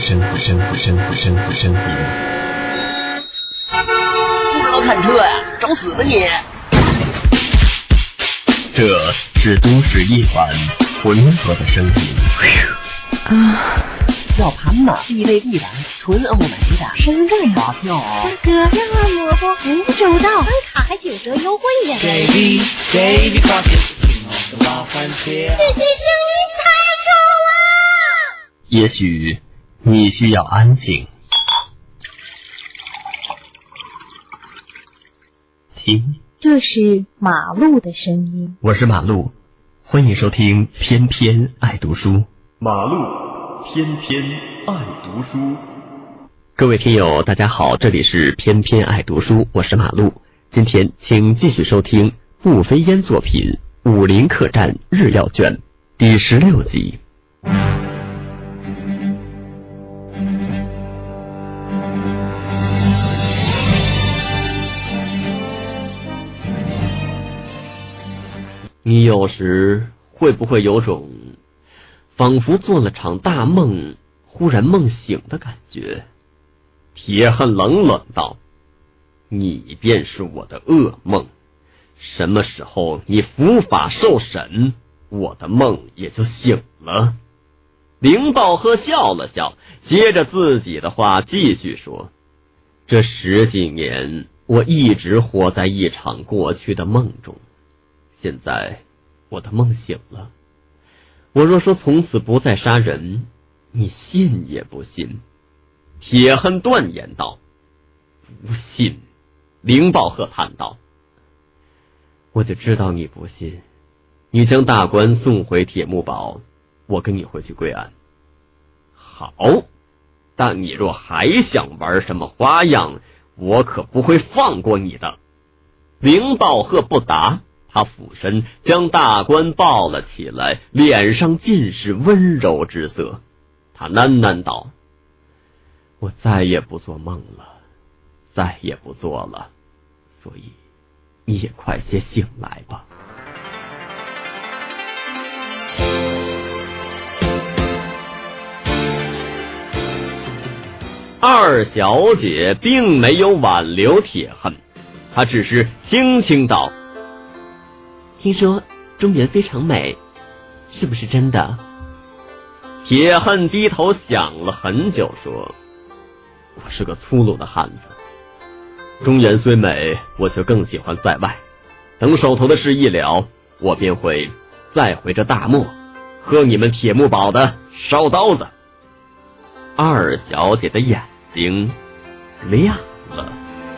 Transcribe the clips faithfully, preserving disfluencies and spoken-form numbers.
身体身体身体身体身体不知道看车呀，找死吧你！ 这是都市夜晚浑浊的声音。 啊， 要盘嘛，地位地板，纯欧美的， 身份证发票啊， 大哥，要按摩不？不周到，办卡还九折优惠呢。 Baby Baby Pocket， 这些声音太吵了。 也许你需要安静，听。 这是马路的声音。 我是马路，欢迎收听偏偏爱读书。 马路偏偏爱读书。 各位听友大家好，这里是偏偏爱读书，我是马路。今天请继续收听步飞烟作品《武林客栈日曜卷》第十六集。你有时会不会有种仿佛做了场大梦，忽然梦醒的感觉？铁汉冷冷道：你便是我的噩梦，什么时候你伏法受审，我的梦也就醒了。林道贺笑了笑，接着自己的话继续说：这十几年我一直活在一场过去的梦中，现在我的梦醒了，我若说从此不再杀人，你信也不信。铁汉断言道：不信。林道贺叹道：我就知道你不信，你将大官送回铁木堡，我跟你回去归案。好，但你若还想玩什么花样，我可不会放过你的。林道贺不答，他俯身将大官抱了起来，脸上尽是温柔之色。他喃喃道：我再也不做梦了，再也不做了，所以你也快些醒来吧。二小姐并没有挽留铁汉，她只是轻轻道：听说中原非常美，是不是真的？铁汉低头想了很久，说：我是个粗鲁的汉子，中原虽美，我却更喜欢在外。等手头的事一了，我便会再回这大漠，喝你们铁木堡的烧刀子。二小姐的眼睛亮了。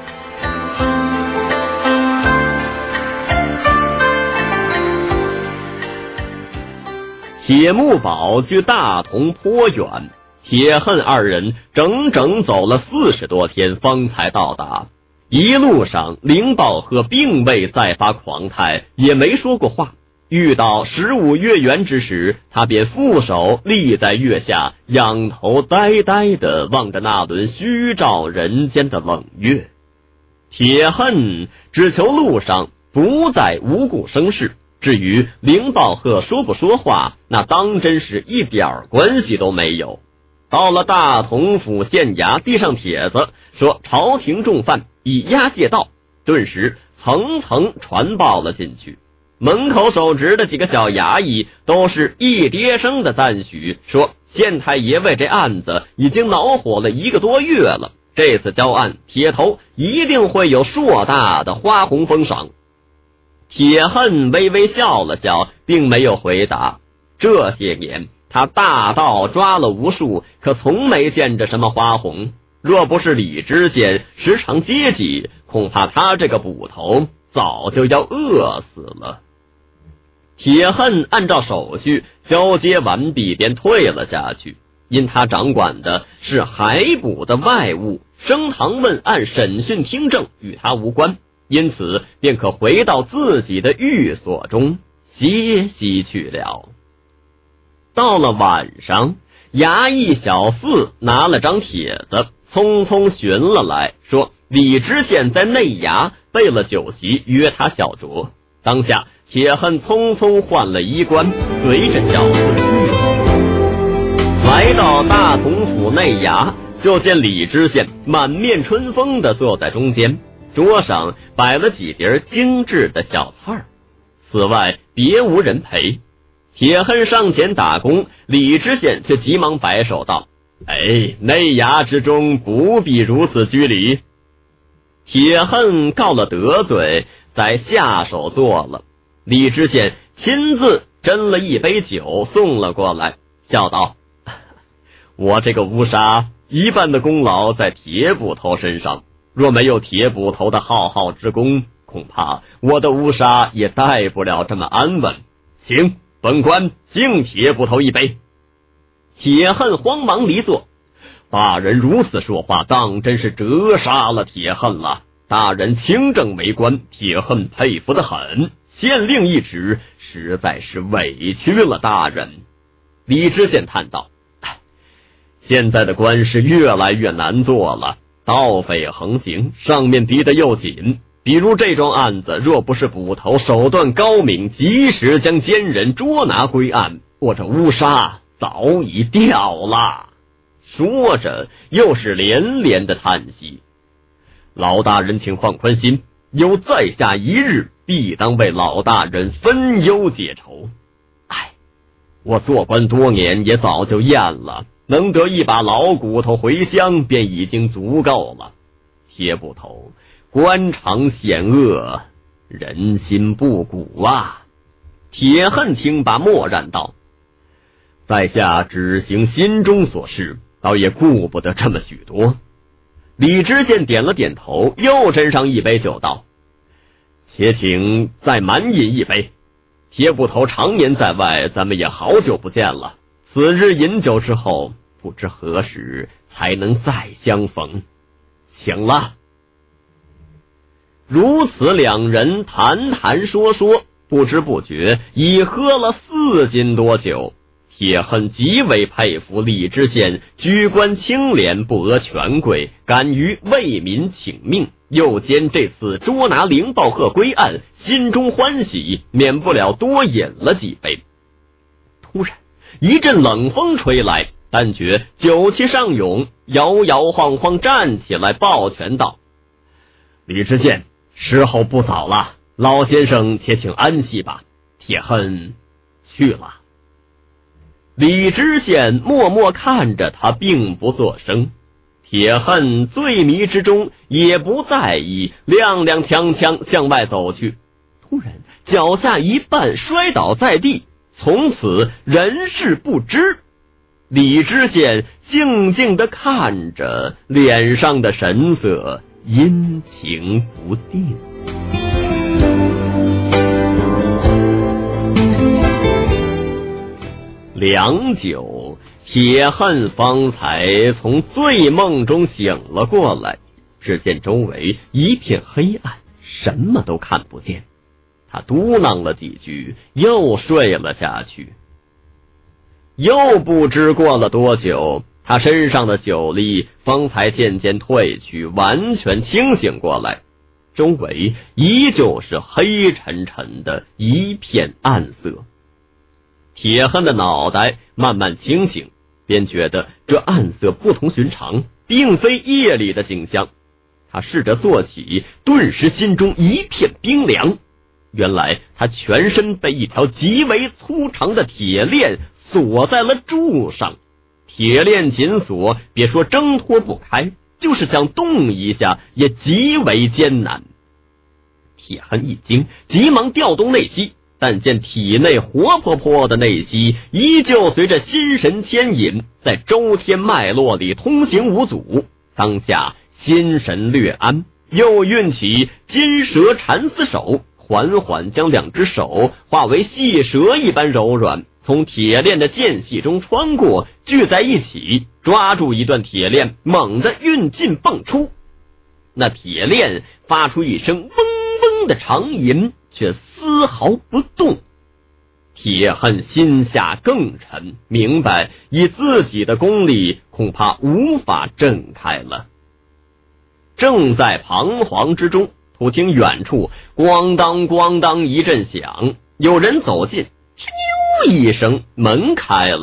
铁木堡距大同颇远，铁汉二人整整走了四十多天方才到达。一路上林道贺并未再发狂态，也没说过话。遇到十五月圆之时，他便负手立在月下，仰头呆呆地望着那轮虚照人间的冷月。铁汉只求路上不再无故生事，至于林道贺说不说话，那当真是一点关系都没有。到了大同府县衙，递上帖子说朝廷重犯，以押解到，顿时层层传报了进去。门口守职的几个小衙役都是一跌声的赞许，说县太爷为这案子已经恼火了一个多月了，这次交案铁头一定会有硕大的花红封赏。铁汉微微笑了笑，并没有回答。这些年他大盗抓了无数，可从没见着什么花红。若不是李知县时常接济，恐怕他这个捕头早就要饿死了。铁汉按照手续交接完毕，便退了下去。因他掌管的是海捕的外务，升堂问案、审讯听证与他无关，因此便可回到自己的寓所中歇息去了。到了晚上，衙役小四拿了张帖子，匆匆寻了来，说李知县在内衙备了酒席，约他小酌。当下铁汉匆匆换了衣冠，随着小四来来到大同府内衙，就见李知县满面春风地坐在中间，桌上摆了几碟精致的小菜儿，此外别无人陪。铁恨上前打工，李知县却急忙摆手道：哎，内衙之中不必如此拘礼。铁恨告了得罪，再下手做了。李知县亲自斟了一杯酒送了过来，笑道：我这个乌纱一半的功劳在铁捕头身上，若没有铁捕头的浩浩之功，恐怕我的乌纱也带不了这么安稳。请本官敬铁捕头一杯。铁恨慌忙离座，大人如此说话，当真是折杀了铁恨了。大人清正为官，铁恨佩服得很，县令一职实在是委屈了大人。李知县叹道：现在的官事越来越难做了，盗匪横行，上面逼得又紧。比如这桩案子，若不是捕头手段高明，及时将奸人捉拿归案，我这乌纱早已掉了。说着又是连连的叹息。老大人请放宽心，有在下一日必当为老大人分忧解愁。哎，我做官多年，也早就厌了，能得一把老骨头回乡便已经足够了。铁捕头官场险恶，人心不古啊。铁恨听罢默然道：在下只行心中所事，倒也顾不得这么许多。李知县点了点头，又斟上一杯酒道：且请再满饮一杯。铁捕头常年在外，咱们也好久不见了，此日饮酒之后，不知何时才能再相逢。请了。如此两人谈谈说说，不知不觉已喝了四斤多酒。铁恨极为佩服李知县居官清廉，不讹权贵，敢于为民请命，又兼这次捉拿灵豹鹤归案，心中欢喜，免不了多饮了几杯。突然一阵冷风吹来，但觉酒气上涌，摇摇晃晃站起来，抱拳道：李知县，时候不早了，老先生且请安息吧，铁恨去了。李知县默默看着他，并不作声。铁恨醉迷之中也不在意，踉踉跄跄向外走去。突然脚下一绊，摔倒在地，从此人事不知。李知县静静地看着，脸上的神色阴晴不定。良久，铁恨方才从醉梦中醒了过来，只见周围一片黑暗，什么都看不见。他嘟囔了几句，又睡了下去。又不知过了多久，他身上的酒力方才渐渐退去，完全清醒过来。周围依旧是黑沉沉的一片暗色。铁恨的脑袋慢慢清醒，便觉得这暗色不同寻常，并非夜里的景象。他试着坐起，顿时心中一片冰凉。原来他全身被一条极为粗长的铁链锁在了柱上，铁链紧锁，别说挣脱不开，就是想动一下也极为艰难。铁恨一惊，急忙调动内息，但见体内活泼泼的内息依旧随着心神牵引，在周天脉络里通行无阻。当下心神略安，又运起金蛇缠丝手，缓缓将两只手化为细蛇一般柔软，从铁链的间隙中穿过，聚在一起，抓住一段铁链，猛地运劲蹦出。那铁链发出一声嗡嗡的长吟，却丝毫不动。铁恨心下更沉，明白以自己的功力恐怕无法挣开了。正在彷徨之中，突听远处咣当咣当一阵响，有人走近，咻一声，门开了，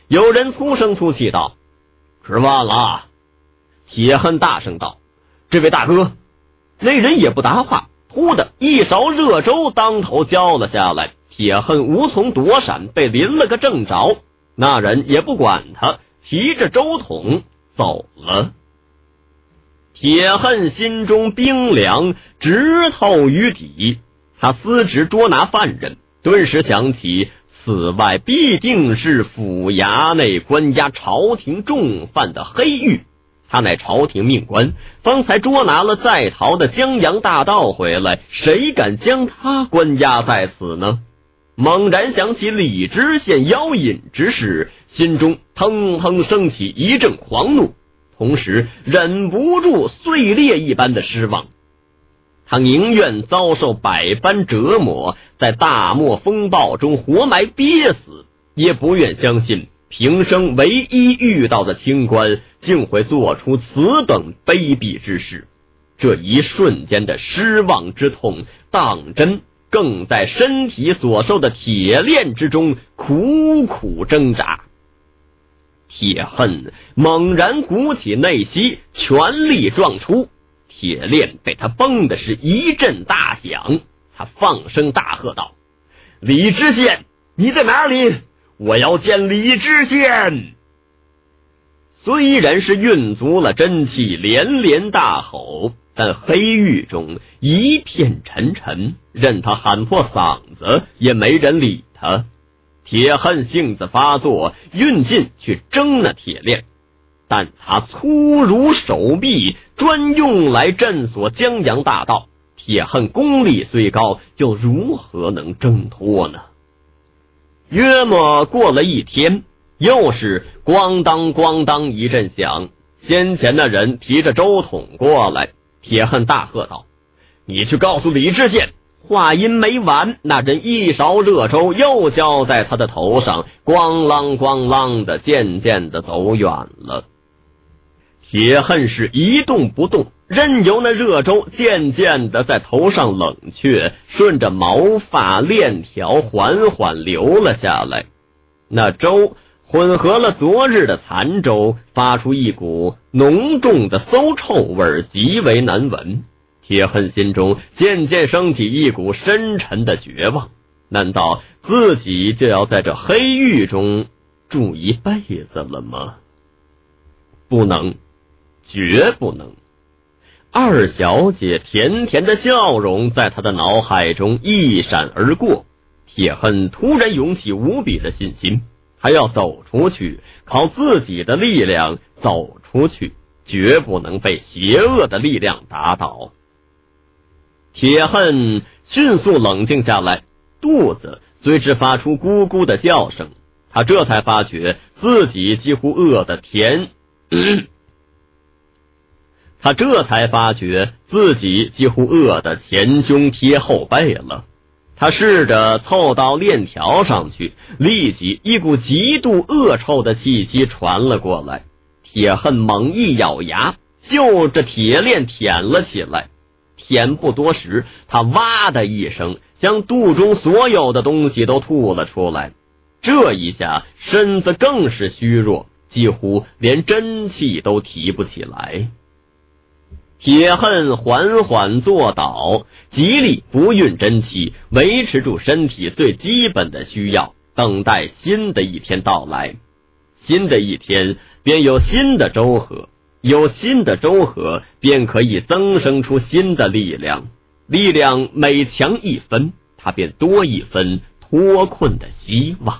有人粗声粗气道：“吃饭了。”铁恨大声道：“这位大哥！”那人也不答话，突的一勺热粥当头浇了下来，铁恨无从躲闪，被淋了个正着。那人也不管他，提着粥桶走了。铁恨心中冰凉直透于底，他司职捉拿犯人，顿时想起此外必定是府衙内关押朝廷重犯的黑狱，他乃朝廷命官，方才捉拿了在逃的江洋大盗回来，谁敢将他关押在此呢？猛然想起李知县妖引之事，心中腾腾升起一阵狂怒，同时忍不住碎裂一般的失望。他宁愿遭受百般折磨，在大漠风暴中活埋憋死，也不愿相信平生唯一遇到的清官竟会做出此等卑鄙之事。这一瞬间的失望之痛，当真更在身体所受的铁链之中苦苦挣扎。铁恨猛然鼓起内息，全力撞出，铁链被他崩的是一阵大响。他放声大喝道：“李知县，你在哪里？我要见李知县！”虽然是运足了真气，连连大吼，但黑狱中一片沉沉，任他喊破嗓子也没人理他。铁恨性子发作，运劲去挣那铁链，但他粗如手臂，专用来镇锁江洋大盗。铁恨功力虽高，又如何能挣脱呢？约莫过了一天，又是咣当咣当一阵响，先前的人提着粥桶过来。铁恨大喝道：“你去告诉李知县！”话音没完，那人一勺热粥又浇在他的头上，咣啷咣啷的渐渐的走远了。铁恨是一动不动，任由那热粥渐渐的在头上冷却，顺着毛发链条缓缓流了下来。那粥混合了昨日的残粥，发出一股浓重的馊臭味，极为难闻。铁恨心中渐渐升起一股深沉的绝望，难道自己就要在这黑狱中住一辈子了吗？不能，绝不能。二小姐甜甜的笑容在他的脑海中一闪而过，铁恨突然涌起无比的信心，他要走出去，靠自己的力量走出去，绝不能被邪恶的力量打倒。铁恨迅速冷静下来，肚子随之发出咕咕的叫声，他这才发觉自己几乎饿得甜、嗯、他这才发觉自己几乎饿得前胸贴后背了。他试着凑到链条上去，立即一股极度恶臭的气息传了过来。铁恨猛一咬牙，就着铁链舔了起来。舔不多时，他哇的一声将肚中所有的东西都吐了出来。这一下身子更是虚弱，几乎连真气都提不起来。铁恨缓缓坐倒，极力不运真气，维持住身体最基本的需要，等待新的一天到来。新的一天便有新的粥喝，有新的粥喝便可以增生出新的力量，力量每强一分，他便多一分脱困的希望。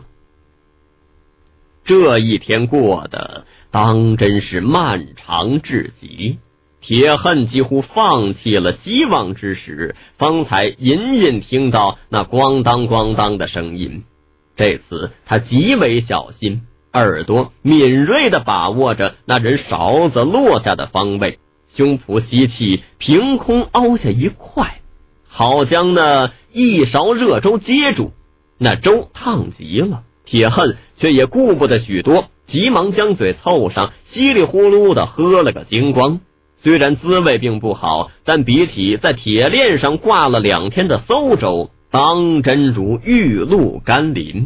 这一天过得当真是漫长至极，铁恨几乎放弃了希望之时，方才隐隐听到那咣当咣当的声音。这次他极为小心，耳朵敏锐地把握着那人勺子落下的方位，胸脯吸气，凭空凹下一块，好将那一勺热粥接住。那粥烫极了，铁恨却也顾不得许多，急忙将嘴凑上，稀里呼噜地喝了个精光。虽然滋味并不好，但比起在铁链上挂了两天的馊粥，当真如玉露甘霖。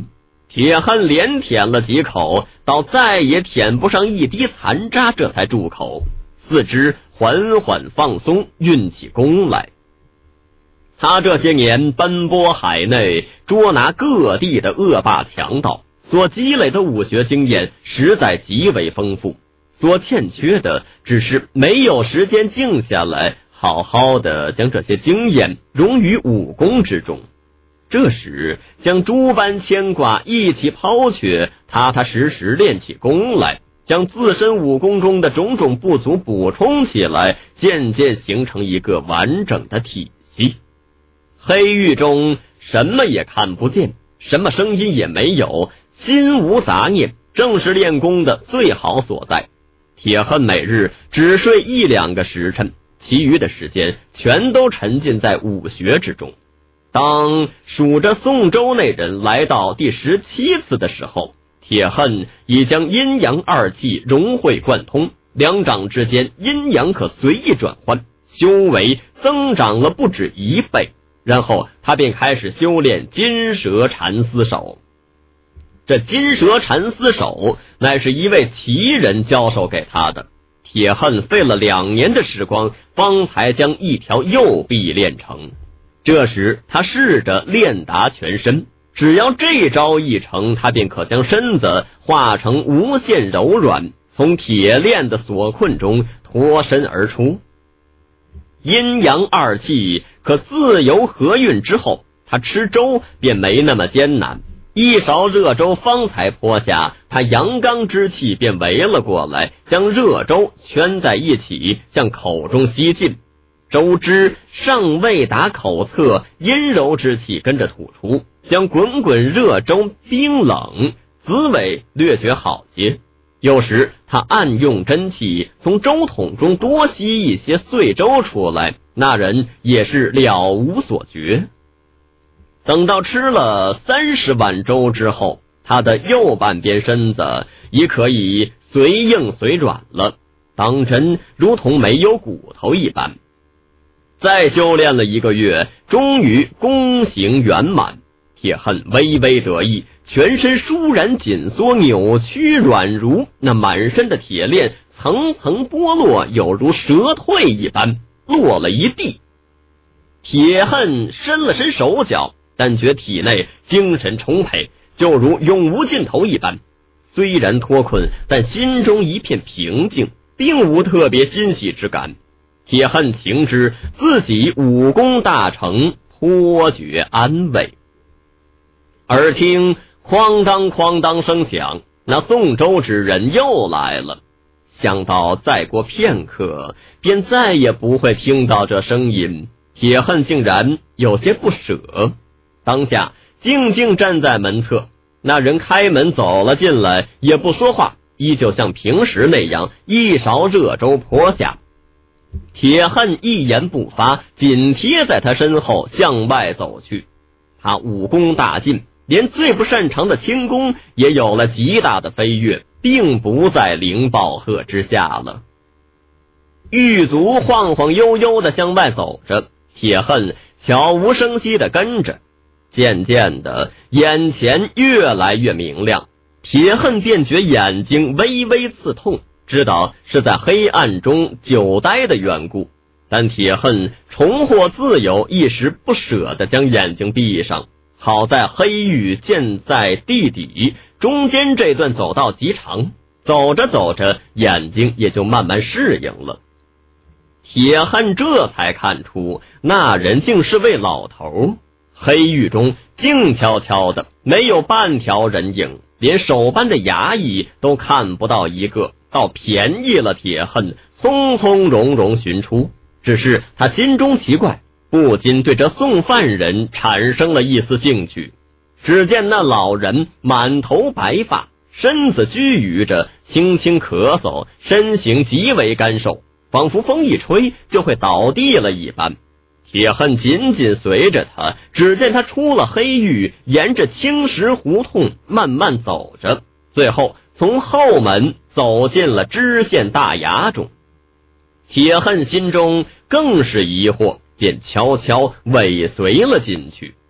铁恨连舔了几口，到再也舔不上一滴残渣，这才住口，四肢缓缓放松，运起功来。他这些年奔波海内，捉拿各地的恶霸强盗，所积累的武学经验实在极为丰富，所欠缺的只是没有时间静下来，好好的将这些经验融于武功之中。这时将诸般牵挂一起抛却，踏踏实实练起功来，将自身武功中的种种不足补充起来，渐渐形成一个完整的体系。黑狱中什么也看不见，什么声音也没有，心无杂念，正是练功的最好所在。铁恨每日只睡一两个时辰，其余的时间全都沉浸在武学之中。当数着宋州那人来到第十七次的时候，铁恨已将阴阳二气融会贯通，两掌之间阴阳可随意转换，修为增长了不止一倍。然后他便开始修炼金蛇缠丝手。这金蛇缠丝手乃是一位奇人教授给他的，铁恨费了两年的时光，方才将一条右臂练成。这时他试着练达全身，只要这招一成，他便可将身子化成无限柔软，从铁链的锁困中脱身而出。阴阳二气可自由合运之后，他吃粥便没那么艰难。一勺热粥方才泼下，他阳刚之气便围了过来，将热粥圈在一起，向口中吸进。粥汁尚未达口侧，阴柔之气跟着吐出，将滚滚热粥冰冷，滋味略觉好些。有时他暗用真气，从粥桶中多吸一些碎粥出来，那人也是了无所觉。等到吃了三十碗粥之后，他的右半边身子已可以随硬随软了，当真如同没有骨头一般。再修炼了一个月，终于功行圆满。铁恨微微得意，全身倏然紧缩扭曲，软如那满身的铁链层层剥落，有如蛇蜕一般落了一地。铁恨伸了伸手脚，但觉体内精神充沛，就如永无尽头一般。虽然脱困，但心中一片平静，并无特别欣喜之感。铁恨情知自己武功大成，颇觉安慰。耳听哐当哐当声响，那送粥之人又来了。想到再过片刻便再也不会听到这声音，铁恨竟然有些不舍。当下静静站在门侧，那人开门走了进来，也不说话，依旧像平时那样一勺热粥泼下。铁恨一言不发，紧贴在他身后向外走去。他武功大进，连最不擅长的轻功也有了极大的飞跃，并不在灵宝鹤之下了。狱卒晃晃悠悠地向外走着，铁恨悄无声息地跟着。渐渐的，眼前越来越明亮，铁恨便觉眼睛微微刺痛，知道是在黑暗中久待的缘故。但铁恨重获自由，一时不舍得将眼睛闭上。好在黑狱建在地底，中间这段走道极长，走着走着眼睛也就慢慢适应了。铁恨这才看出那人竟是位老头。黑狱中静悄悄的，没有半条人影，连手班的衙役都看不到一个，倒便宜了铁恨，从从容容寻出。只是他心中奇怪，不禁对这送饭人产生了一丝兴趣。只见那老人满头白发，身子拘于着，轻轻咳嗽，身形极为干瘦，仿佛风一吹就会倒地了一般。铁恨紧紧随着他，只见他出了黑狱，沿着青石胡同慢慢走着，最后从后门走进了知县大衙中。铁恨心中更是疑惑，便悄悄尾随了进去。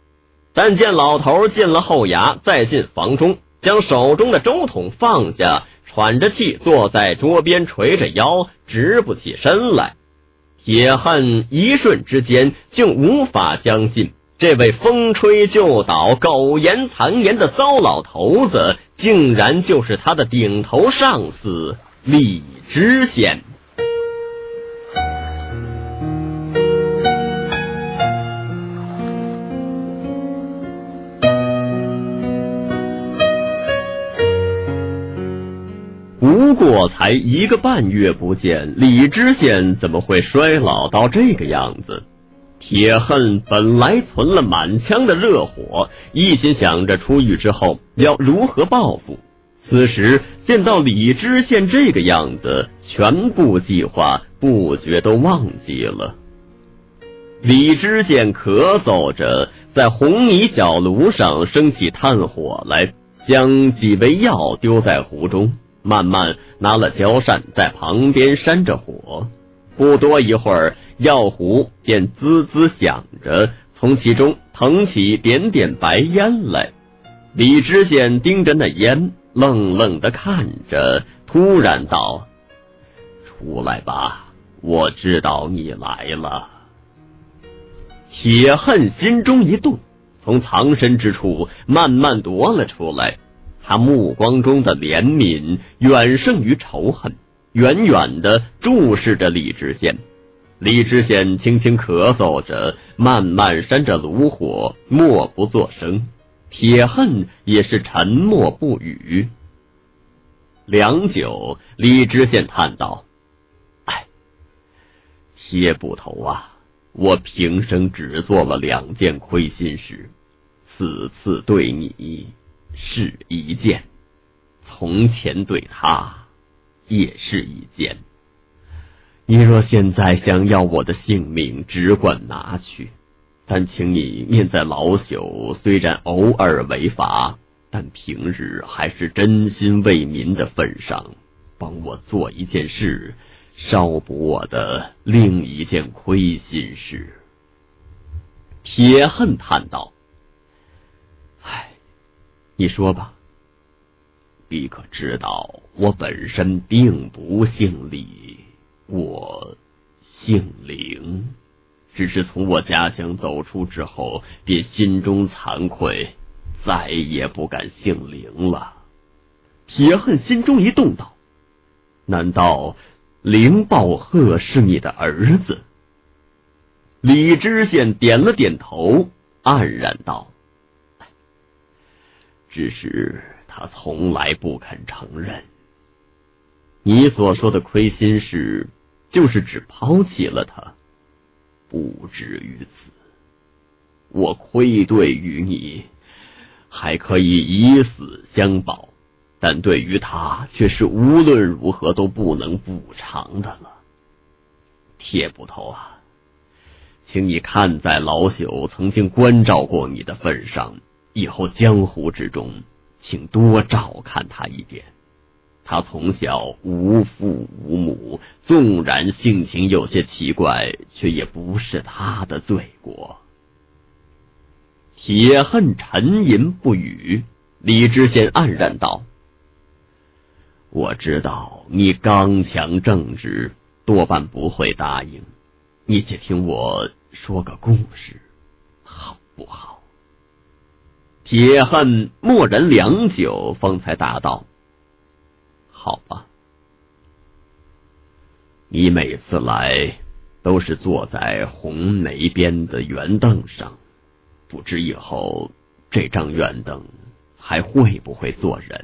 但见老头进了后衙，再进房中，将手中的粥桶放下，喘着气坐在桌边，垂着腰，直不起身来。铁恨一瞬之间竟无法相信，这位风吹就倒、苟延残言的糟老头子，竟然就是他的顶头上司李知县。不过才一个半月不见，李知县怎么会衰老到这个样子？铁恨本来存了满腔的热火，一心想着出狱之后要如何报复，此时见到李知县这个样子，全部计划不觉都忘记了。李知县咳嗽着，在红泥小炉上升起炭火来，将几味药丢在壶中，慢慢拿了胶扇在旁边扇着火。不多一会儿，药壶便滋滋响着，从其中腾起点点白烟来。李知县盯着那烟，愣愣地看着，突然道：出来吧，我知道你来了。铁恨心中一动，从藏身之处慢慢夺了出来。他目光中的怜悯远胜于仇恨，远远地注视着李知县。李知县轻轻咳嗽着，慢慢扇着炉火，默不作声。铁恨也是沉默不语。良久，李知县叹道：哎，铁捕头啊，我平生只做了两件亏心事，此次对你是一件，从前对他也是一件。你若现在想要我的性命，只管拿去，但请你念在老朽虽然偶尔违法，但平日还是真心为民的份上，帮我做一件事，稍补我的另一件亏心事。铁恨叹道：唉，你说吧。你可知道我本身并不姓李，我姓凌，只是从我家乡走出之后，便心中惭愧，再也不敢姓凌了。铁恨心中一动道：难道凌暴鹤是你的儿子？李知县点了点头，黯然道：只是他从来不肯承认。你所说的亏心事，就是指抛弃了他？不至于此，我愧对于你，还可以以死相保，但对于他却是无论如何都不能补偿的了。铁捕头啊，请你看在老朽曾经关照过你的份上，以后江湖之中请多照看他一点。他从小无父无母，纵然性情有些奇怪，却也不是他的罪过。铁恨沉吟不语。李知县黯然道：我知道你刚强正直，多半不会答应，你且听我说个故事好不好？铁恨默然良久，方才答道：好吧。你每次来都是坐在红梅边的圆凳上，不知以后这张圆凳还会不会坐人？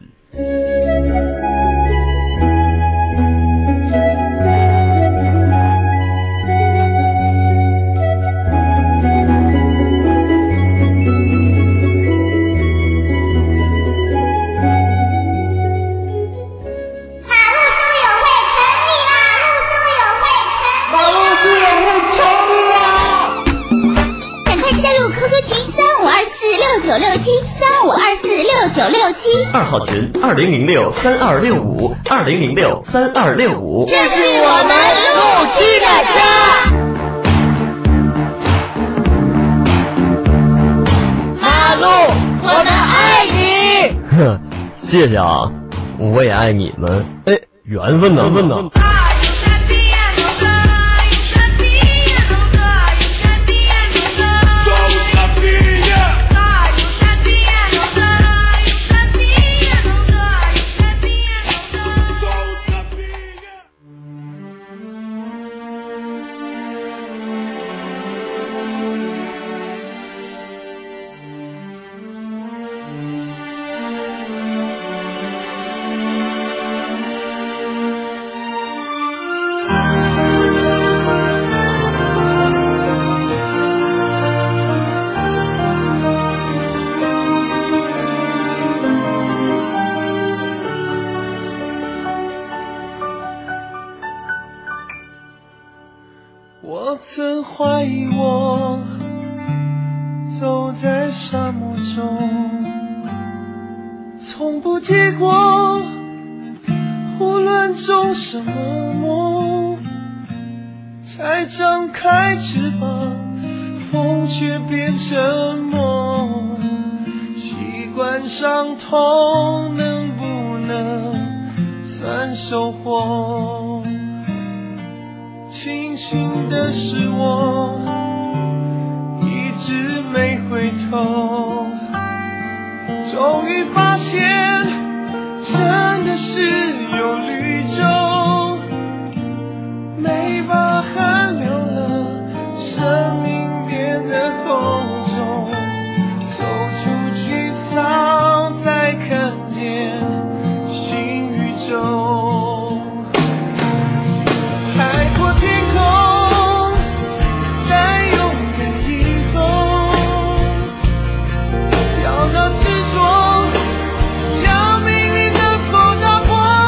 二号群二零零六三二六五二零零六三二六五， 这是我们路痴的家。 谢谢啊，我也爱你们。哎，缘分呢？缘分呢？ 我曾怀疑我走在沙漠中，从不结果，无论种什么梦，才张开翅膀，风却变沉默。习惯伤痛，能不能算收获？庆幸的是我一直没回头，终于发现真的是有绿洲，没把汗流了，生命变得厚重，走出去早才看见新宇宙。执着，将命运的锁打破。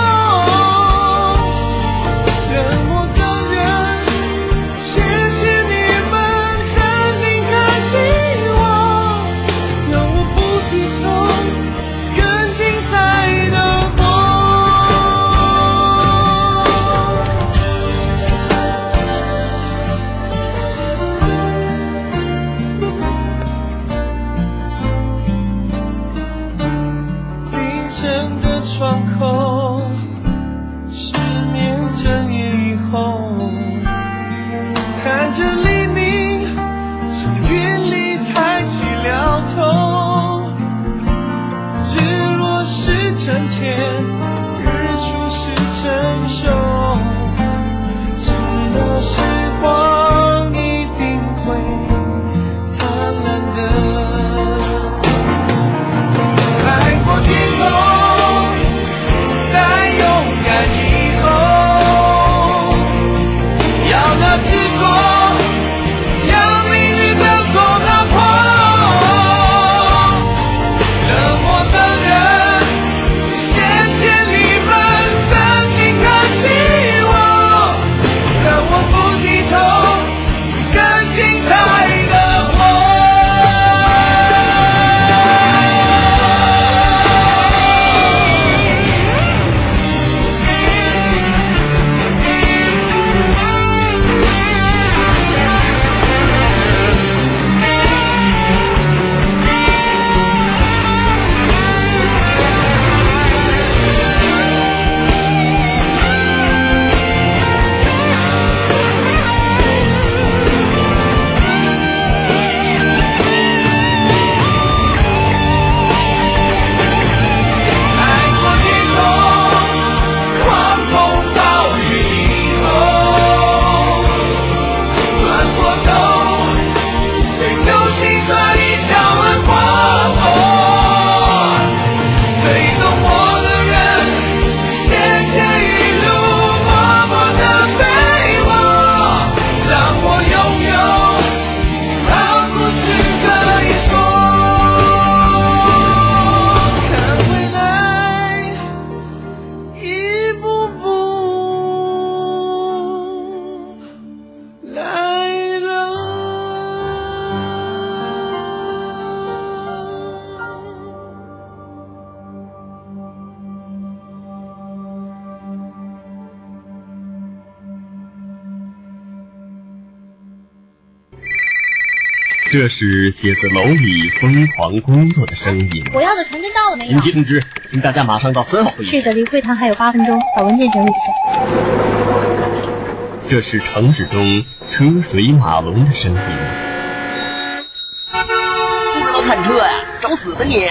这是写字楼里疯狂工作的声音。 我要的传真到了没有？ 紧急通知，请大家马上到三号会议室。 是的，离会堂还有八分钟，把文件整理一下。 这是城市中车水马龙的声音。 不知道看车呀，找死吧你！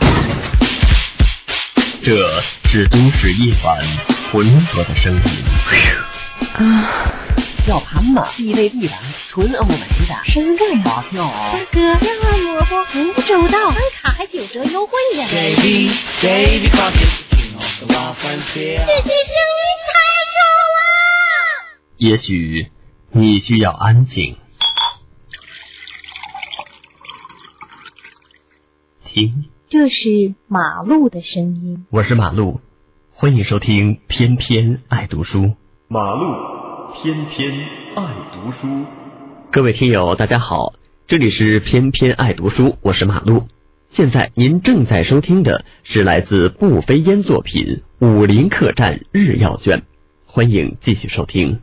这是都市夜晚浑浊的声音。 啊，吊盘嘛，地位必然，纯欧美的。 升个呀！ 发票啊！ 大哥，要按摩不？服务周到，办卡还九折优惠呀 ！Baby baby coffee， 听我的哇番茄。 这些声音太吵了。 也许你需要安静。听， 这是马路的声音。 我是马路，欢迎收听偏偏爱读书。 马路偏偏爱读书。 各位听友大家好，这里是偏偏爱读书，我是马路。现在您正在收听的是来自步飞烟作品《武林客栈日曜卷》，欢迎继续收听。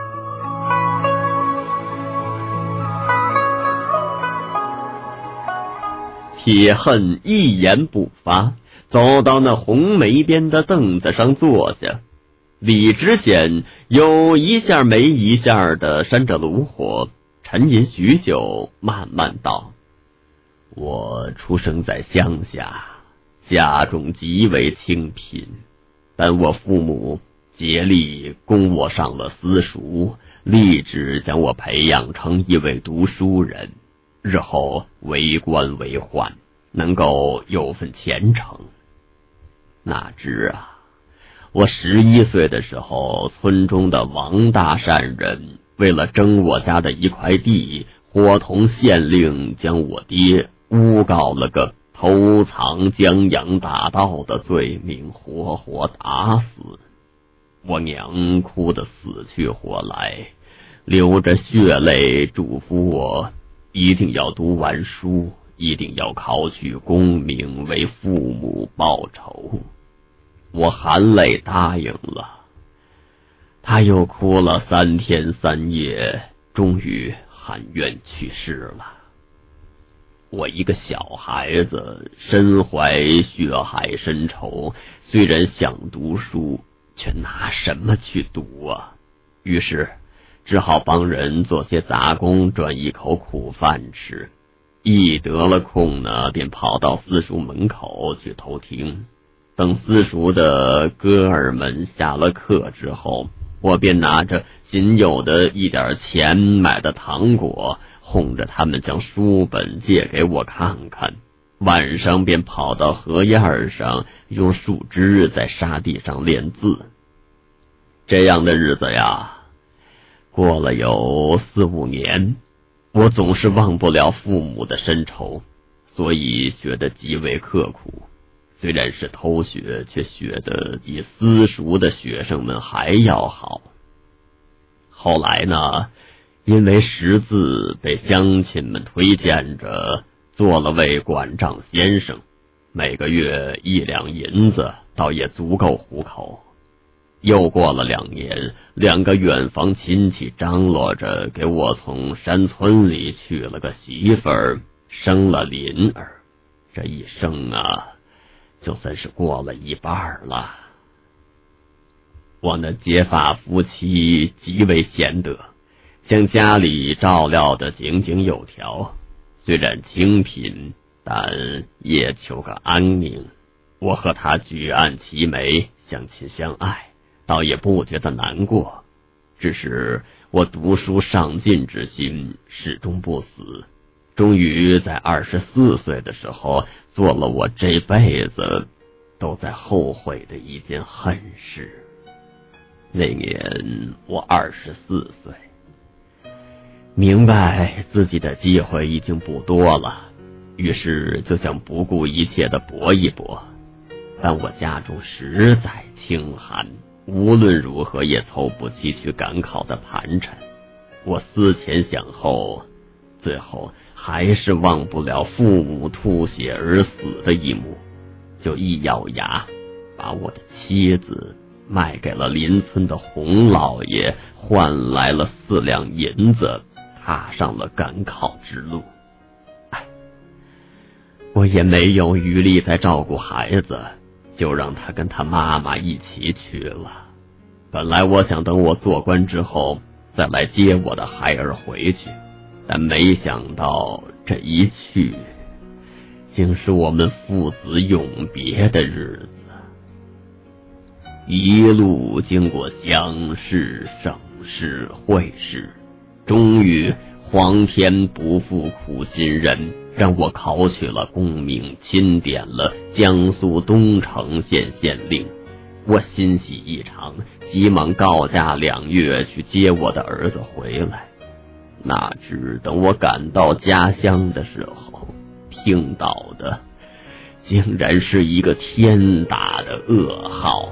铁恨一言不发，走到那红梅边的凳子上坐下。李知县有一下没一下的扇着炉火，沉吟许久，慢慢道：我出生在乡下，家中极为清贫，但我父母竭力供我上了私塾，立志将我培养成一位读书人，日后为官为宦，能够有份前程。哪知啊，我十一岁的时候，村中的王大善人为了争我家的一块地，伙同县令将我爹诬告了个偷藏江洋大盗的罪名，活活打死。我娘哭得死去活来，流着血泪嘱咐我一定要读完书，一定要考取功名，为父母报仇。我含泪答应了，他又哭了三天三夜，终于含冤去世了。我一个小孩子，身怀血海深仇，虽然想读书，却拿什么去读啊？于是只好帮人做些杂工，赚一口苦饭吃。一得了空呢，便跑到私塾门口去偷听。等私塾的哥儿们下了课之后，我便拿着仅有的一点钱买的糖果，哄着他们将书本借给我看看。晚上便跑到河沿上，用树枝在沙地上练字。这样的日子呀，过了有四五年，我总是忘不了父母的深仇，所以学得极为刻苦。虽然是偷学，却学得比私塾的学生们还要好。后来呢，因为识字被乡亲们推荐着做了位管账先生，每个月一两银子，倒也足够糊口。又过了两年，两个远房亲戚张罗着给我从山村里娶了个媳妇儿，生了林儿。这一生啊，就算是过了一半了。我那结发夫妻极为贤德，将家里照料得井井有条，虽然清贫，但也求个安宁。我和他举案齐眉，相亲相爱，倒也不觉得难过。只是我读书上进之心始终不死，终于在二十四岁的时候，做了我这辈子都在后悔的一件恨事。那年我二十四岁，明白自己的机会已经不多了，于是就想不顾一切的搏一搏。但我家中实在清寒，无论如何也凑不齐去赶考的盘缠。我思前想后，最后还是忘不了父母吐血而死的一幕，就一咬牙把我的妻子卖给了邻村的洪老爷，换来了四两银子，踏上了赶考之路。 我也没有余力再照顾孩子，就让他跟他妈妈一起去了。本来我想等我做官之后再来接我的孩儿回去，但没想到这一去竟是我们父子永别的日子。一路经过乡试、省试、会试，终于皇天不负苦心人，让我考取了功名，钦点了江苏东城县县令。我欣喜异常，急忙告假两月去接我的儿子回来。哪知等我赶到家乡的时候，听到的竟然是一个天大的噩耗。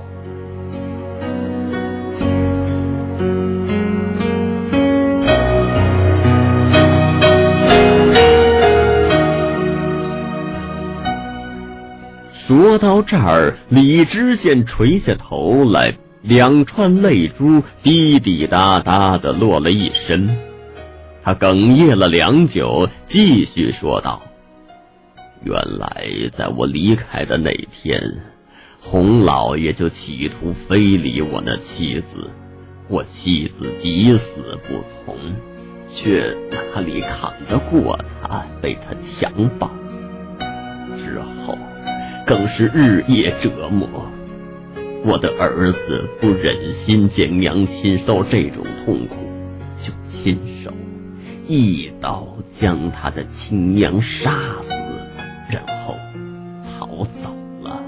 说到这儿，李知县垂下头来，两串泪珠滴滴答答的落了一身。他哽咽了良久，继续说道：原来在我离开的那天，洪老爷就企图非礼我那妻子，我妻子抵死不从，却哪里扛得过他，被他强暴。之后更是日夜折磨，我的儿子不忍心见娘亲受这种痛苦，就亲手一刀将他的亲娘杀死，然后逃走了。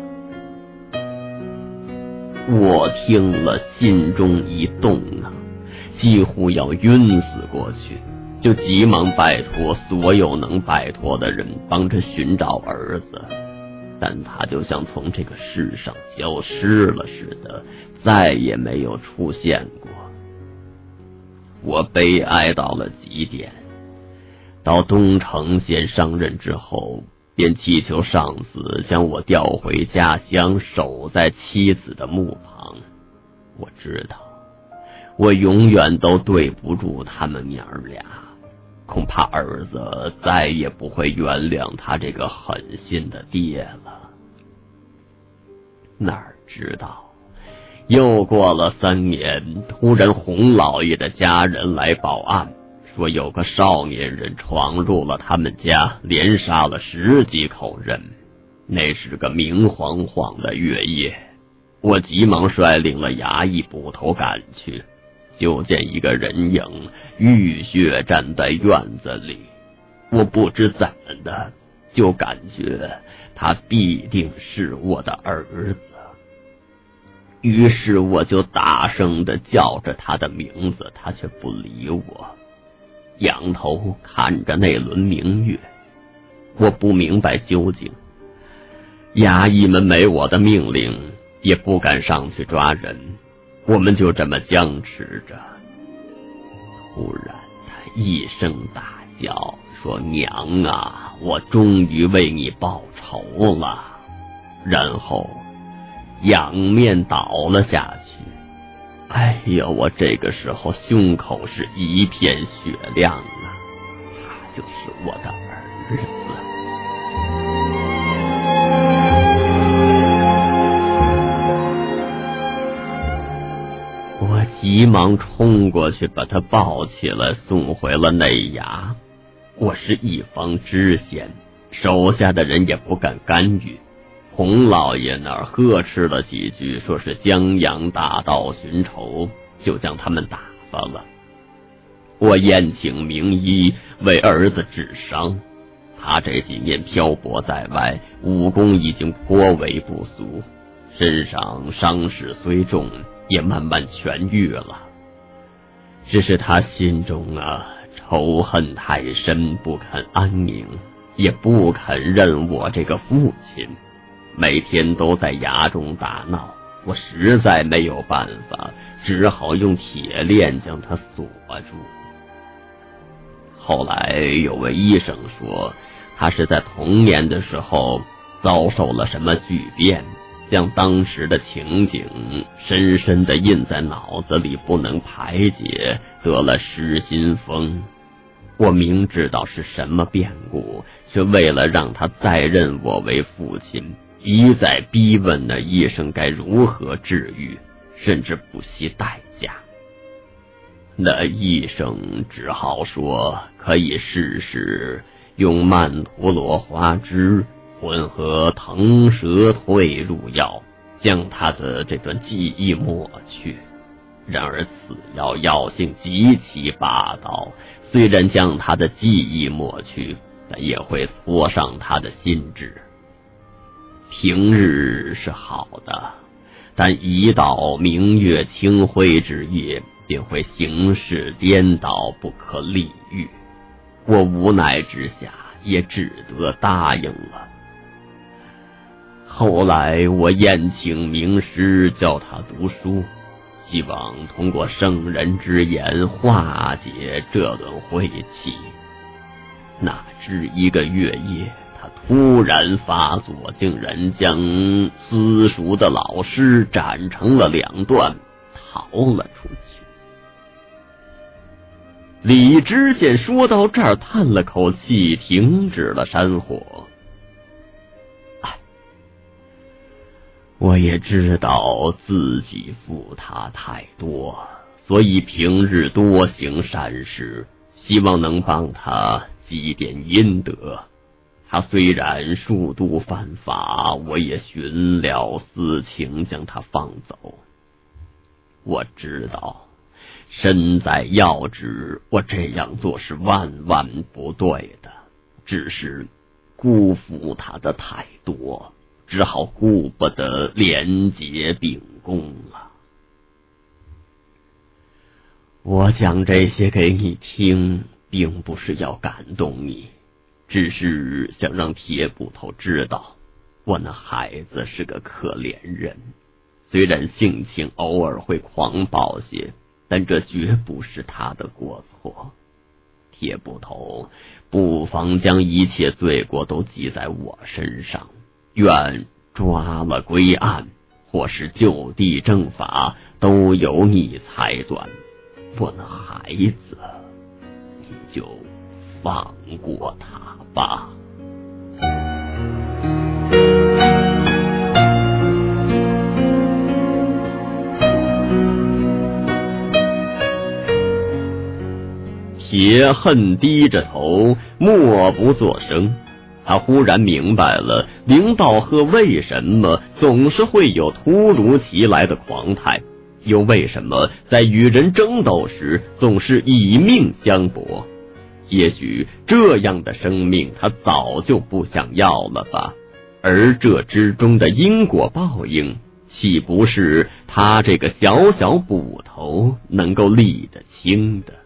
我听了心中一动啊，几乎要晕死过去，就急忙拜托所有能拜托的人帮着寻找儿子，但他就像从这个世上消失了似的，再也没有出现过。我悲哀到了极点，到东城县上任之后，便祈求上司将我调回家乡，守在妻子的墓旁。我知道我永远都对不住他们娘俩，恐怕儿子再也不会原谅他这个狠心的爹了。哪儿知道又过了三年，突然洪老爷的家人来报案，说有个少年人闯入了他们家，连杀了十几口人。那是个明晃晃的月夜，我急忙率领了衙役捕头赶去，就见一个人影浴血站在院子里。我不知怎么的，就感觉他必定是我的儿子。于是我就大声地叫着他的名字，他却不理我，仰头看着那轮明月。我不明白究竟，衙役们没我的命令也不敢上去抓人，我们就这么僵持着。突然他一声大叫，说：娘啊，我终于为你报仇了。然后仰面倒了下去。哎呀，我这个时候胸口是一片血亮啊，他就是我的儿子。我急忙冲过去把他抱起来，送回了内衙。我是一方知县，手下的人也不敢干预。洪老爷那儿呵斥了几句，说是江洋大盗寻仇，就将他们打发了。我宴请名医为儿子治伤，他这几年漂泊在外，武功已经颇为不俗，身上伤势虽重，也慢慢痊愈了。只是他心中啊仇恨太深，不肯安宁，也不肯认我这个父亲，每天都在衙中打闹。我实在没有办法，只好用铁链将他锁住。后来有位医生说，他是在童年的时候遭受了什么巨变，将当时的情景深深地印在脑子里，不能排解，得了失心疯。 我明知道是什么变故，却为了让他再认我为父亲，一再逼问那医生该如何治愈，甚至不惜代价。那医生只好说可以试试用曼陀罗花枝混合腾蛇退入药，将他的这段记忆抹去。然而此药药性极其霸道，虽然将他的记忆抹去，但也会挫伤他的心智。平日是好的，但一到明月清辉之夜，便会形势颠倒，不可理喻。我无奈之下也只得答应了。后来我宴请名师教他读书，希望通过圣人之言化解这轮晦气。哪知一个月夜，他突然发作，竟然将私塾的老师斩成了两段，逃了出去。李知县说到这儿，叹了口气，停止了山火。哎，我也知道自己负他太多，所以平日多行善事，希望能帮他积点阴德。他虽然数度犯法，我也寻了私情将他放走。我知道身在要职，我这样做是万万不对的，只是辜负他的太多，只好顾不得廉洁秉公了。我讲这些给你听，并不是要感动你，只是想让铁捕头知道，我那孩子是个可怜人，虽然性情偶尔会狂暴些，但这绝不是他的过错。铁捕头不妨将一切罪过都记在我身上，愿抓了归案，或是就地正法，都由你裁断。我那孩子，你就放过他吧。铁恨低着头，默不作声。他忽然明白了林道贺为什么总是会有突如其来的狂态，又为什么在与人争斗时总是以命相搏。也许这样的生命他早就不想要了吧，而这之中的因果报应，岂不是他这个小小捕头能够理得清的？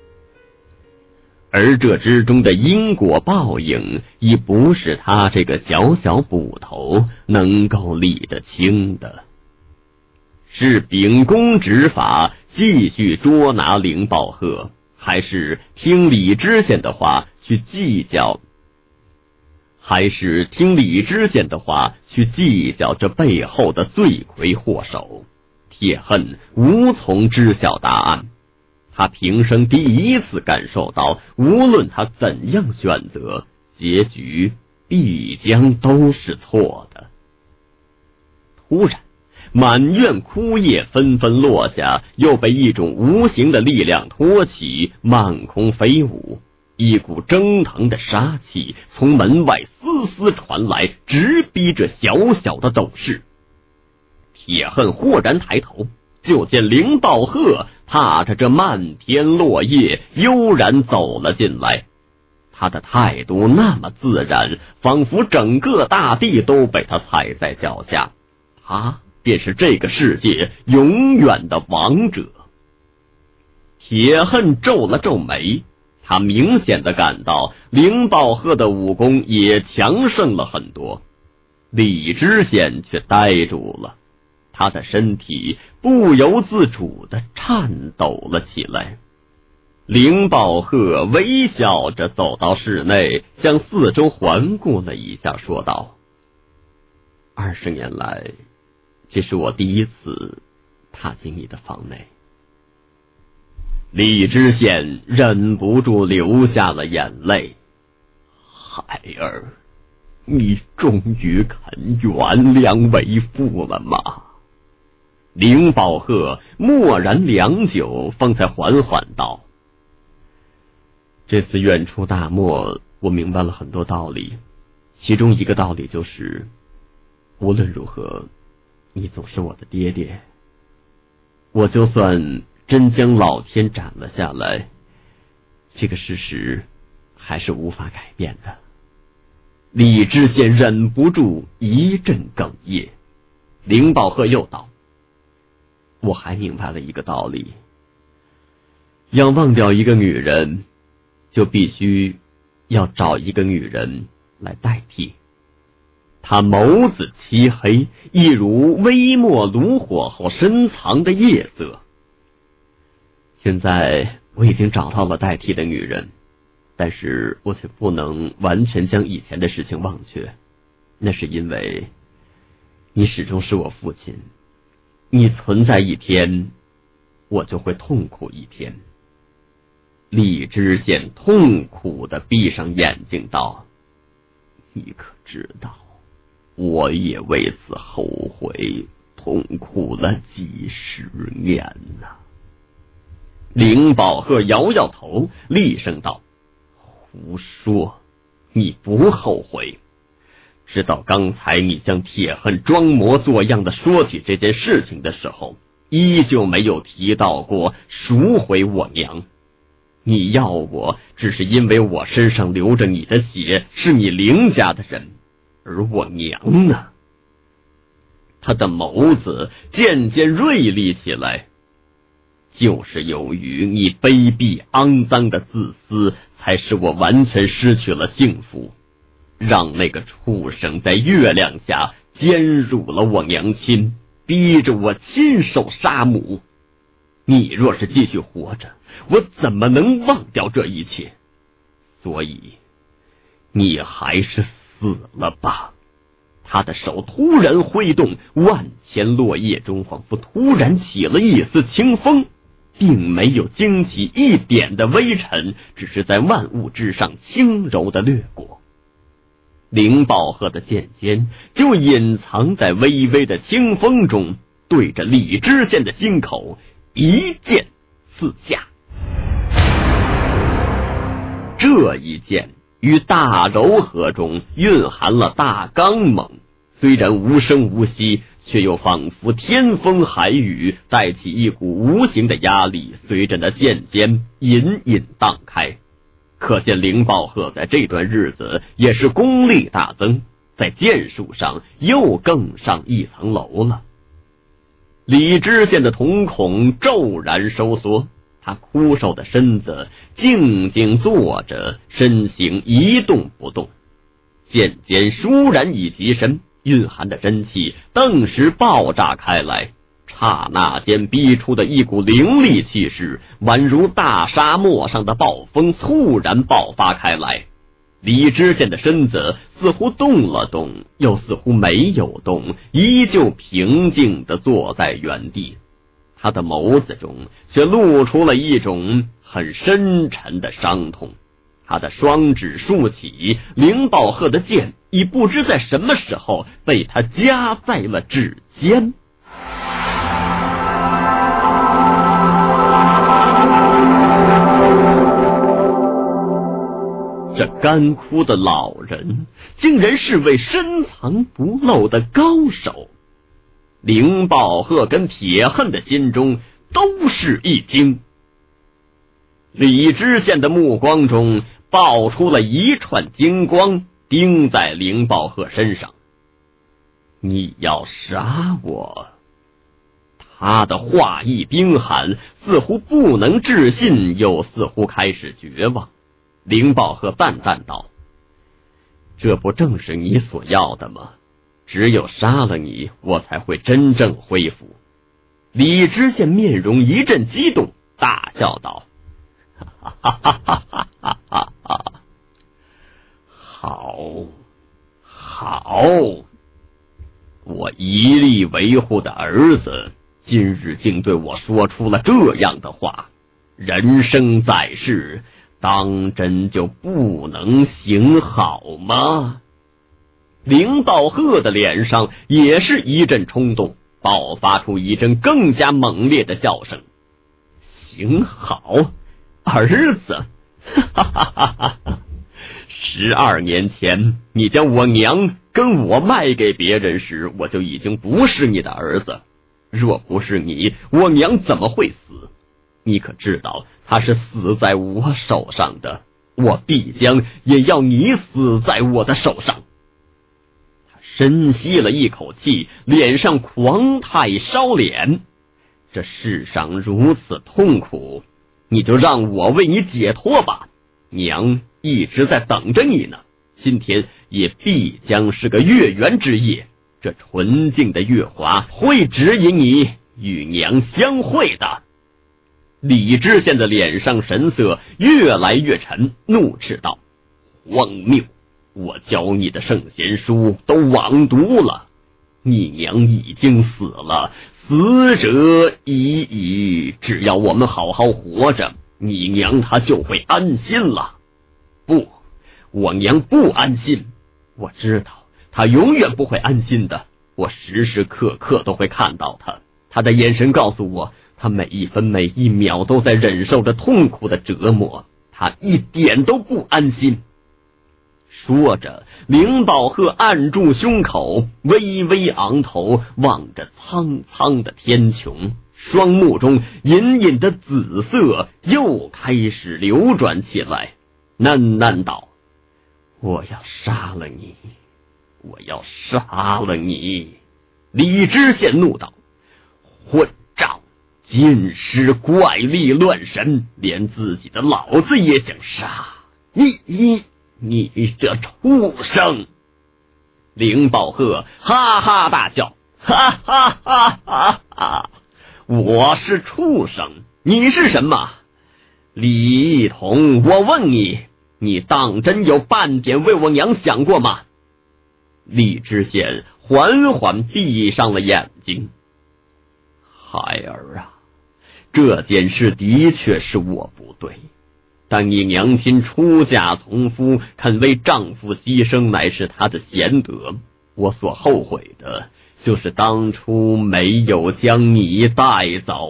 而这之中的因果报应，亦不是他这个小小捕头能够理得清的。是秉公执法，继续捉拿林道贺，还是听李知县的话去计较？还是听李知县的话去计较这背后的罪魁祸首？铁恨无从知晓答案。他平生第一次感受到，无论他怎样选择，结局必将都是错的。突然，满院枯叶纷纷落下，又被一种无形的力量托起，漫空飞舞。一股蒸腾的杀气从门外丝丝传来，直逼着小小的斗室。铁恨豁然抬头，就见林道贺踏着这漫天落叶悠然走了进来。他的态度那么自然，仿佛整个大地都被他踩在脚下，他便是这个世界永远的王者。铁恨皱了皱眉，他明显的感到林道贺的武功也强盛了很多。李知县却呆住了，他的身体不由自主地颤抖了起来。林道贺微笑着走到室内，向四周环顾了一下，说道：二十年来，这是我第一次踏进你的房内。 李知县忍不住流下了眼泪。孩儿，你终于肯原谅为父了吗？凌宝鹤默然良久，方才缓缓道：这次远出大漠，我明白了很多道理，其中一个道理就是，无论如何，你总是我的爹爹。我就算真将老天斩了下来，这个事实还是无法改变的。李知县忍不住一阵哽咽。凌宝鹤又道：我还明白了一个道理，要忘掉一个女人，就必须要找一个女人来代替。他眸子漆黑，一如微末炉火后深藏的夜色。现在我已经找到了代替的女人，但是我却不能完全将以前的事情忘却，那是因为你始终是我父亲，你存在一天，我就会痛苦一天。李知县痛苦地闭上眼睛道：你可知道，我也为此后悔痛苦了几十年呐、啊。凌宝鹤摇摇头，厉声道：胡说，你不后悔。直到刚才你像铁恨装模作样的说起这件事情的时候，依旧没有提到过赎回我娘。你要我，只是因为我身上流着你的血，是你凌家的人，而我娘呢？他的眸子渐渐锐利起来。就是由于你卑鄙肮脏的自私，才使我完全失去了幸福，让那个畜生在月亮下奸辱了我娘亲，逼着我亲手杀母。你若是继续活着，我怎么能忘掉这一切？所以你还是死了吧。他的手突然挥动，万千落叶中仿佛突然起了一丝清风，并没有惊起一点的微尘，只是在万物之上轻柔的掠过。凌宝鹤的剑尖就隐藏在微微的清风中，对着李知县的心口一剑刺下。这一剑于大柔和中蕴含了大刚猛，虽然无声无息，却又仿佛天风海雨，带起一股无形的压力，随着那剑尖隐隐荡开。可见凌宝鹤在这段日子也是功力大增，在剑术上又更上一层楼了。李知县的瞳孔骤然收缩，他枯瘦的身子静静坐着，身形一动不动。剑尖倏然已极深，蕴含的真气顿时爆炸开来，刹那间逼出的一股凌厉气势，宛如大沙漠上的暴风，猝然爆发开来。李知县的身子似乎动了动，又似乎没有动，依旧平静地坐在原地。他的眸子中却露出了一种很深沉的伤痛。他的双指竖起，凌宝鹤的剑已不知在什么时候被他夹在了指尖。这干枯的老人竟然是位深藏不露的高手。凌宝鹤跟铁恨的心中都是一惊。李知县的目光中爆出了一串金光，盯在凌宝鹤身上。你要杀我？他的话意冰寒，似乎不能置信，又似乎开始绝望。凌宝鹤淡淡道：这不正是你所要的吗？只有杀了你，我才会真正恢复。李知县面容一阵激动，大笑道：哈哈哈哈哈哈哈哈！好，好，我一力维护的儿子，今日竟对我说出了这样的话， 人生在世，当真就不能行好吗？林道贺的脸上也是一阵冲动，爆发出一阵更加猛烈的笑声。行好，儿子，哈哈哈哈哈！十二年前，你将我娘跟我卖给别人时，我就已经不是你的儿子。若不是你，我娘怎么会死？你可知道，她是死在我手上的，我必将也要你死在我的手上。他深吸了一口气，脸上狂态烧脸。这世上如此痛苦，你就让我为你解脱吧。娘一直在等着你呢，今天也必将是个月圆之夜，这纯净的月华会指引你与娘相会的。李知县的脸上神色越来越沉，怒斥道：荒谬！我教你的圣贤书都枉读了，你娘已经死了，死者已矣，只要我们好好活着，你娘她就会安心了。不，我娘不安心，我知道她永远不会安心的，我时时刻刻都会看到她，她的眼神告诉我，她每一分每一秒都在忍受着痛苦的折磨，她一点都不安心。说着，林道贺按住胸口，微微昂头，望着苍苍的天穹，双目中隐隐的紫色又开始流转起来，喃喃道：我要杀了你，我要杀了你！李知县怒道：混账！尽是怪力乱神，连自己的老子也想杀你！你你这畜生！林道贺哈哈大笑，哈哈哈哈哈！我是畜生，你是什么？李一桐，我问你，你当真有半点为我娘想过吗？李知县缓缓闭上了眼睛。孩儿啊，这件事的确是我不对，但你娘亲出嫁从夫，肯为丈夫牺牲，乃是她的贤德。我所后悔的，就是当初没有将你带走。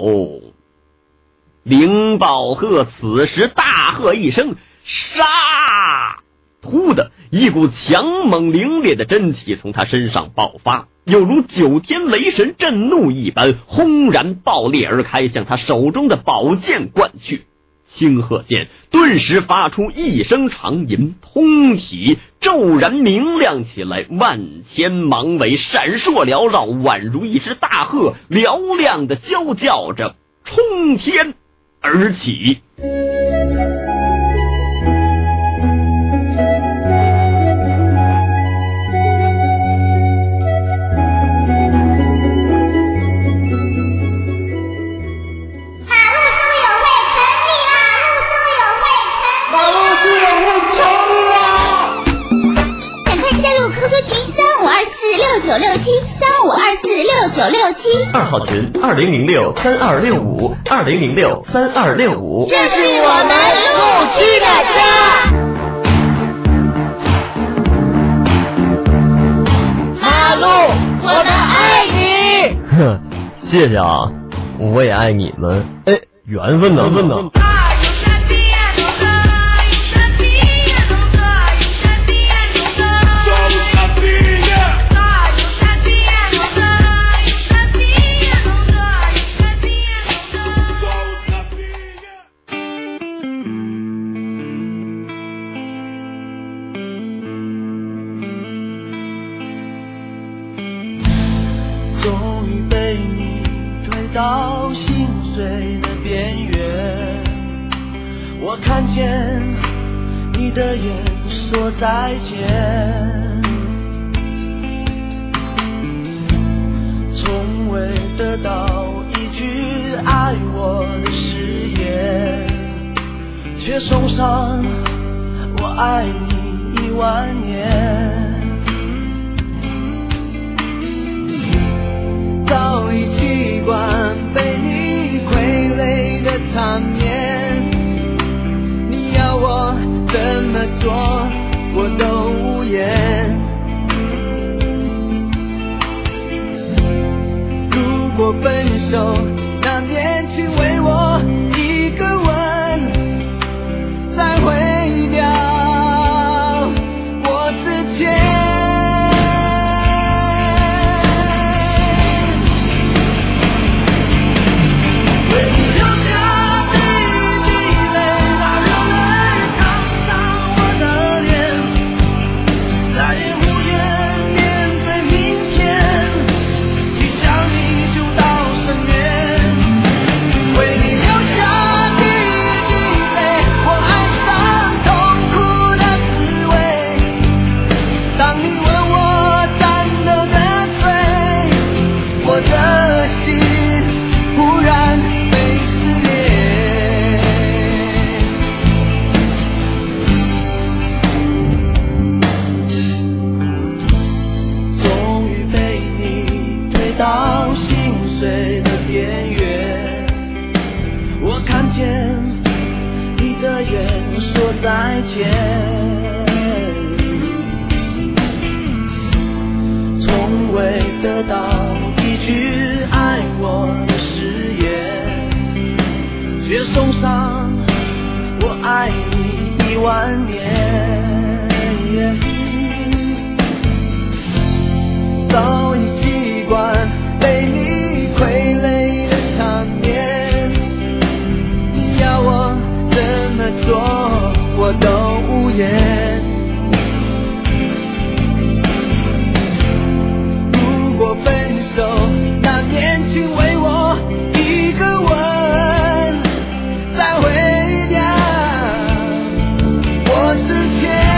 林道贺此时大喝一声：杀！突的一股强猛凌冽的真气从他身上爆发，犹如九天雷神震怒一般，轰然爆裂而开，向他手中的宝剑灌去。青鹤剑顿时发出一声长吟，通体骤然明亮起来，万千芒尾闪烁缭绕，宛如一只大鹤嘹亮的啸叫着，冲天而起。 九六七三五二四六九六七， 二号群二零零六三二六五二零零六三二六五， 这是我们路区的家。马路，我们爱你。 哼，谢谢啊，我也爱你们。哎，缘分呢？缘分呢？ 到心碎的边缘，我看见你的眼说再见，从未得到一句爱我的誓言，却送上我爱你一万年。早已习惯被你傀儡的缠绵， 远说再见，从未得到一句爱我的誓言，却送上我爱你一万年。早已习惯被你傀儡的场面，你要我怎么做我都无言。如果分手那年请为我一个吻，再毁掉我之前。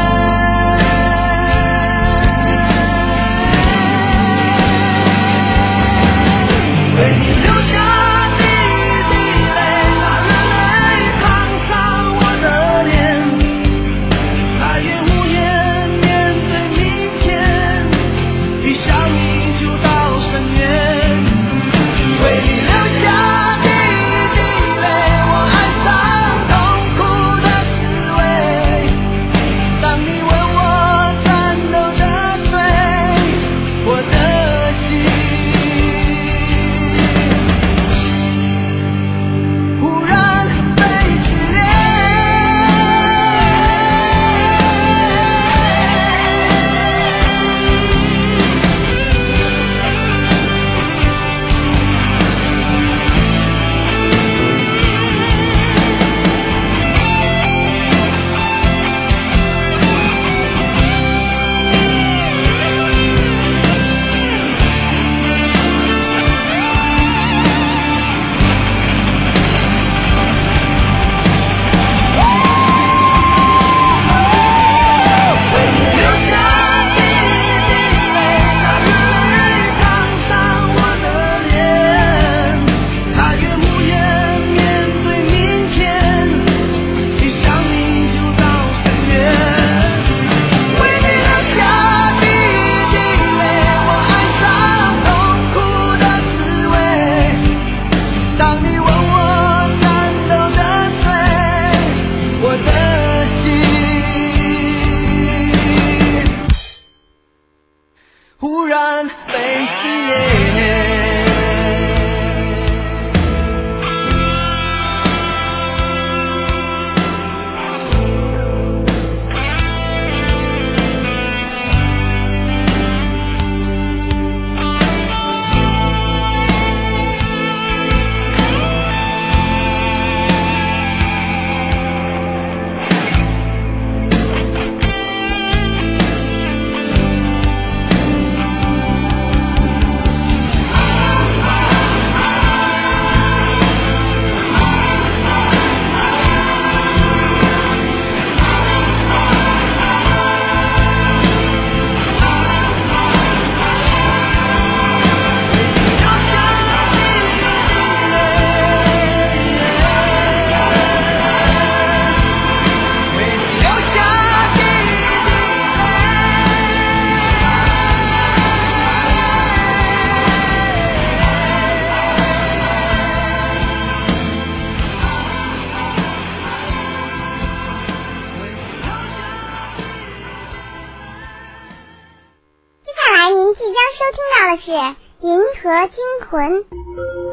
收听到的是《银河惊魂》。